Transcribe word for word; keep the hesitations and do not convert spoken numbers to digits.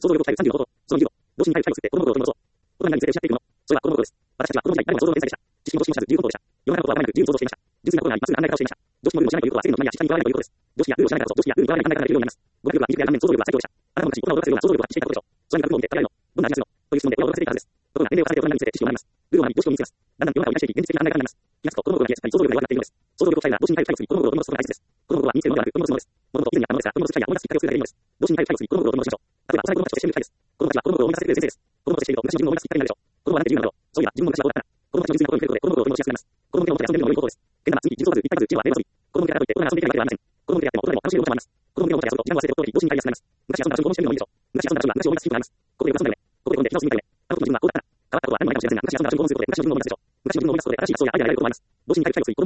想像力を鍛えるさんじゅうのこと。そのにじゅうご、同心に対る作って、子供心を取り戻そう。大人に見せてやっていくもの。それは子供心です。私たちは子供時代、誰も想像の天才でした。知識も知識も知らず、自由行動でした。世の中のことは我々なく自由に想像していました。純粋な心が今すぐ案内方をしていました。常識もルールも知らないということは、世間の何や下に加わらないということです。常識やルールを知らないからこそ、常識やルールに加わらない考え方ができるようになります。語学力は未熟や反面想像力は最強でした。あなたも昔、大人を驚かせるような想像力を発揮していたことでしょう。空に学部を見て、誰のどんな味がするのという質問で親を驚かせていたはずです。ところが、年齢を重ねて大人に見せて知識を学びます。ルールを学び、常識を身につけます。だんだん世の中を理解していき、現実的な考え方になります。気がつくと、子供心が消え、すっかり想像力が弱くなっているのです。想像力を鍛えるなら、同心に対る作に子供心を取り戻すことが大切です。子供心は身につけるものではなく、取り戻すものです。物事以前にあったものですが、取り戻す機会や思い出すきっかけを作るだけでいいのです。同心に対る作に子供心を取り戻しましょう。例えば、幼い子供たちとして見る機会です。子供たちは子供心を思い出させてくれる先生です。子供としてしていると、昔の自分を思い出すきっかけになるでしょう。子供はなんて自由なのだろう。そういえば、自分も昔はこうだったな。子供たちの純粋な心に触れることで、子供心を取り戻しやすくなります。子供の手を持って遊んでいるのも良いことです。けん玉、積み木、人相続、一般数、知恵は例の遊び。子供の手からといって、大人が遊んでいけないわけではありません。子供の手であっても、大人でも楽しめることもあります。子供の手を持って遊ぶと、時間を忘れて心に同心に対りやすくなります。昔遊んだ場所に子供してみるのもいいでしょう。昔遊んだ場所には昔を思い出す気分があります。ここで遊んだよね。ここで飲んで、昨日過ぎたよね。あの時の自分はこうだったな。変わったことは何もないかもしれませんが、昔遊んだ場所に子供をすることで、昔の自分を思い出すことで、新しい発想やアイデアが得られることもあります。同心に対る作に